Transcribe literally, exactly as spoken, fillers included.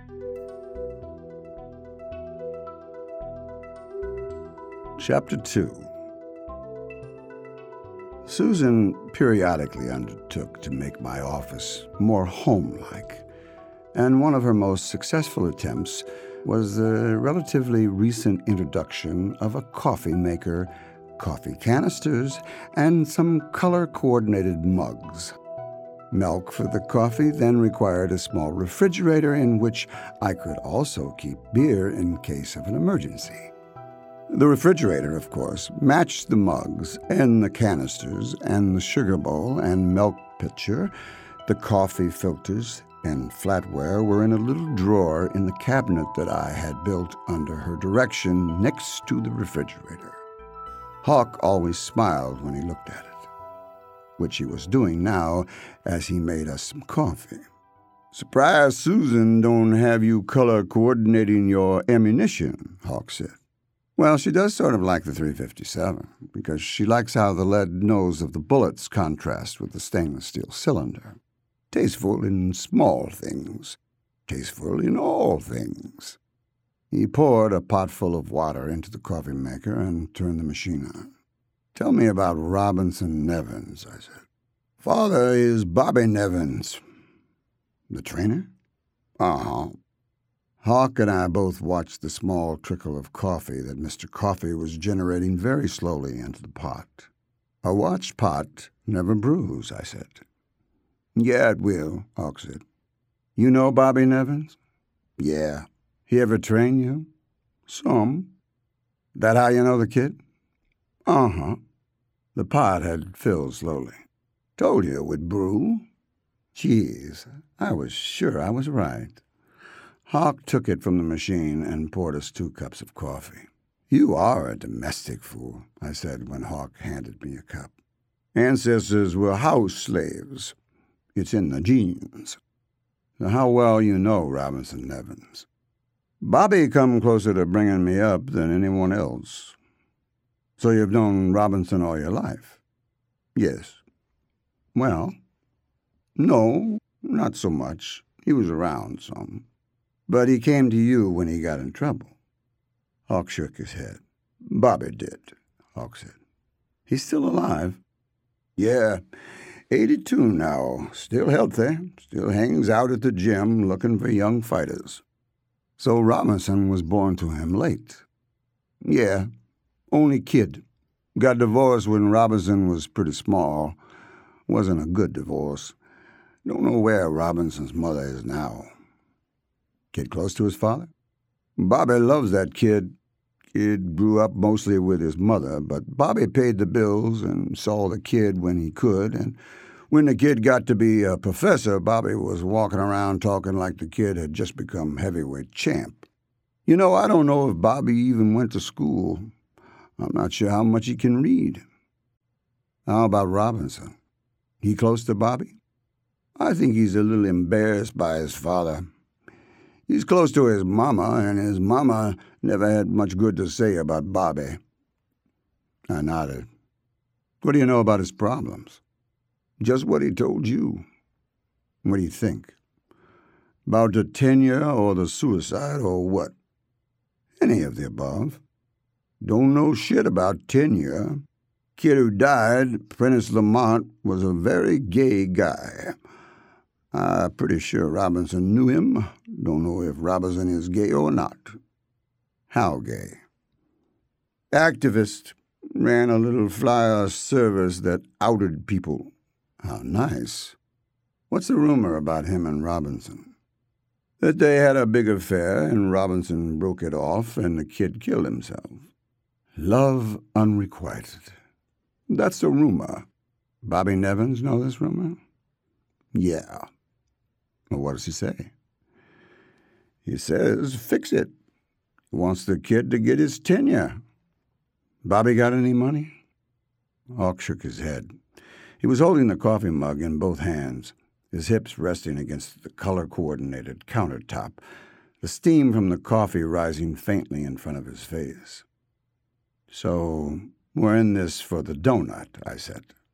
Chapter two. Susan periodically undertook to make my office more home-like, and one of her most successful attempts was the relatively recent introduction of a coffee maker, coffee canisters, and some color-coordinated mugs. Milk for the coffee then required a small refrigerator in which I could also keep beer in case of an emergency. The refrigerator, of course, matched the mugs and the canisters and the sugar bowl and milk pitcher. The coffee filters and flatware were in a little drawer in the cabinet that I had built under her direction next to the refrigerator. Hawk always smiled when he looked at it, which he was doing now as he made us some coffee. "Surprised Susan don't have you color coordinating your ammunition," Hawk said. "Well, she does sort of like the three fifty-seven, because she likes how the lead nose of the bullets contrast with the stainless steel cylinder. Tasteful in small things, tasteful in all things." He poured a potful of water into the coffee maker and turned the machine on. "Tell me about Robinson Nevins," I said. "Father is Bobby Nevins." "The trainer?" "Uh-huh." Hawk and I both watched the small trickle of coffee that Mister Coffee was generating very slowly into the pot. "A watched pot never brews," I said. "Yeah, it will," Hawk said. "You know Bobby Nevins?" "Yeah." "He ever train you?" "Some." "That how you know the kid?" "Uh-huh." The pot had filled slowly. "Told you it would brew." Geez, I was sure I was right. Hawk took it from the machine and poured us two cups of coffee. "You are a domestic fool," I said when Hawk handed me a cup. "Ancestors were house slaves. It's in the genes." "Now how well you know Robinson Nevins?" "Bobby come closer to bringing me up than anyone else." "So you've known Robinson all your life?" "Yes." "Well?" "No, not so much. He was around some. But he came to you when he got in trouble." Hawk shook his head. "Bobby did," Hawk said. "He's still alive?" "Yeah, eighty-two now, still healthy, still hangs out at the gym looking for young fighters." "So Robinson was born to him late?" "Yeah, only kid. Got divorced when Robinson was pretty small. Wasn't a good divorce. Don't know where Robinson's mother is now." "Kid close to his father?" "Bobby loves that kid. Kid grew up mostly with his mother, but Bobby paid the bills and saw the kid when he could, and when the kid got to be a professor, Bobby was walking around talking like the kid had just become heavyweight champ. You know, I don't know if Bobby even went to school. I'm not sure how much he can read." "How about Robinson? He close to Bobby?" "I think he's a little embarrassed by his father. He's close to his mama, and his mama never had much good to say about Bobby." I nodded. "What do you know about his problems?" "Just what he told you." "What do you think?" "About the tenure or the suicide or what?" "Any of the above." "Don't know shit about tenure. Kid who died, Prentice Lamont, was a very gay guy. I'm pretty sure Robinson knew him. Don't know if Robinson is gay or not." "How gay?" "Activist. Ran a little flyer service that outed people." "How nice. What's the rumor about him and Robinson?" "That they had a big affair and Robinson broke it off and the kid killed himself." "Love unrequited." "That's the rumor." "Bobby Nevins know this rumor?" "Yeah." "Well, what does he say?" "He says fix it. He wants the kid to get his tenure." "Bobby got any money?" Hawk shook his head. He was holding the coffee mug in both hands, his hips resting against the color-coordinated countertop, the steam from the coffee rising faintly in front of his face. "So we're in this for the donut," I said.